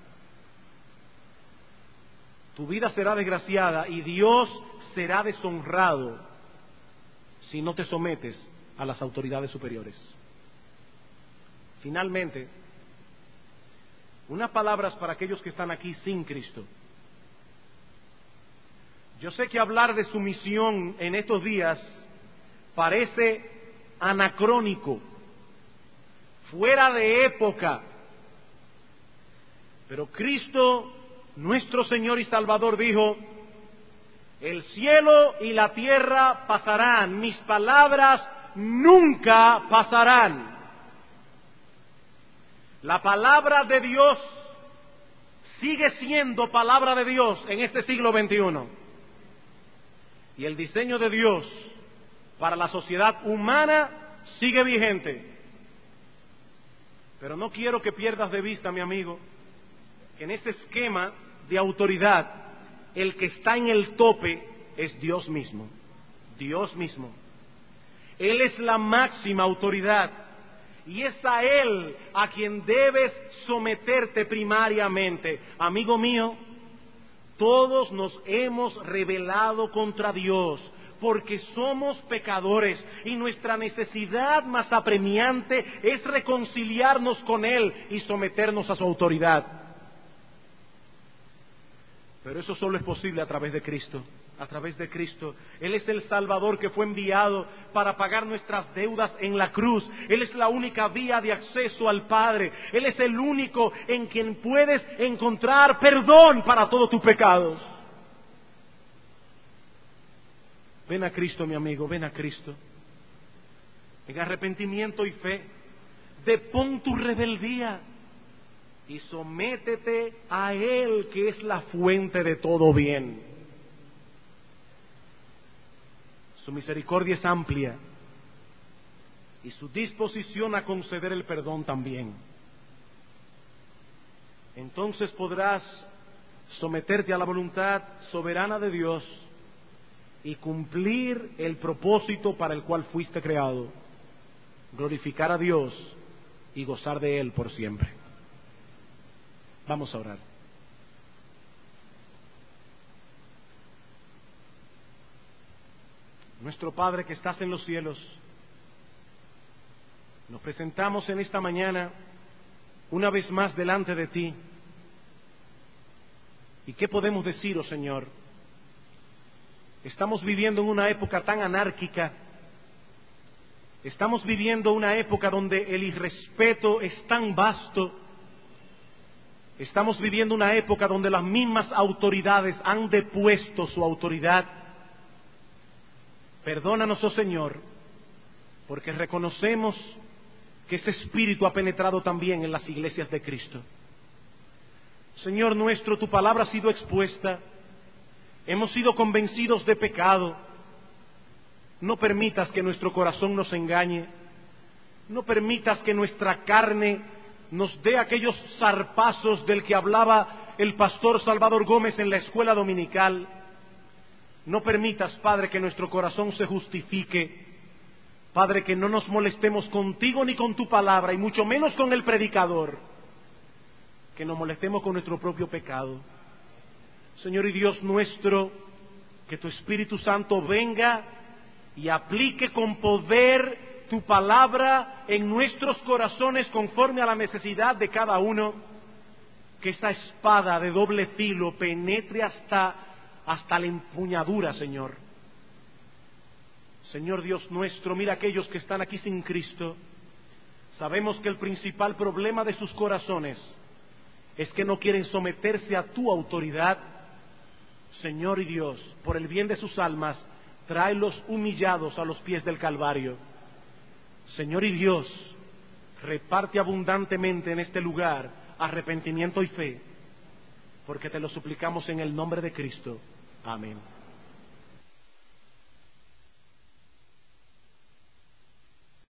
Tu vida será desgraciada y Dios será deshonrado si no te sometes a las autoridades superiores. Finalmente, unas palabras para aquellos que están aquí sin Cristo. Yo sé que hablar de sumisión en estos días parece anacrónico, fuera de época, pero Cristo, nuestro Señor y Salvador, dijo: el cielo y la tierra pasarán, mis palabras nunca pasarán. La palabra de Dios sigue siendo palabra de Dios en este siglo veintiuno. Y el diseño de Dios para la sociedad humana sigue vigente. Pero no quiero que pierdas de vista, mi amigo, que en este esquema de autoridad, el que está en el tope es Dios mismo. Dios mismo. Él es la máxima autoridad y es a Él a quien debes someterte primariamente. Amigo mío, todos nos hemos rebelado contra Dios porque somos pecadores y nuestra necesidad más apremiante es reconciliarnos con Él y someternos a su autoridad. Pero eso solo es posible a través de Cristo, a través de Cristo. Él es el Salvador que fue enviado para pagar nuestras deudas en la cruz. Él es la única vía de acceso al Padre. Él es el único en quien puedes encontrar perdón para todos tus pecados. Ven a Cristo, mi amigo, ven a Cristo. En arrepentimiento y fe, depón tu rebeldía y sométete a Él, que es la fuente de todo bien. Su misericordia es amplia y su disposición a conceder el perdón también. Entonces podrás someterte a la voluntad soberana de Dios y cumplir el propósito para el cual fuiste creado: glorificar a Dios y gozar de Él por siempre. Vamos a orar. Nuestro Padre que estás en los cielos, Nos presentamos en esta mañana una vez más delante de ti. ¿Y qué podemos decir, oh Señor? Estamos viviendo en una época tan anárquica. Estamos viviendo una época donde el irrespeto es tan vasto. Estamos viviendo una época donde las mismas autoridades han depuesto su autoridad. Perdónanos, oh Señor, porque reconocemos que ese espíritu ha penetrado también en las iglesias de Cristo. Señor nuestro, tu palabra ha sido expuesta. Hemos sido convencidos de pecado. No permitas que nuestro corazón nos engañe. No permitas que nuestra carne nos dé aquellos zarpazos del que hablaba el pastor Salvador Gómez en la escuela dominical. No permitas, Padre, que nuestro corazón se justifique. Padre, que no nos molestemos contigo ni con tu palabra, y mucho menos con el predicador. Que nos molestemos con nuestro propio pecado. Señor y Dios nuestro, que tu Espíritu Santo venga y aplique con poder tu palabra en nuestros corazones conforme a la necesidad de cada uno. Que esa espada de doble filo penetre hasta, hasta la empuñadura, Señor. Señor Dios nuestro, mira aquellos que están aquí sin Cristo. Sabemos que el principal problema de sus corazones es que no quieren someterse a tu autoridad. Señor y Dios, por el bien de sus almas, tráelos humillados a los pies del Calvario. Señor y Dios, reparte abundantemente en este lugar arrepentimiento y fe, porque te lo suplicamos en el nombre de Cristo. Amén.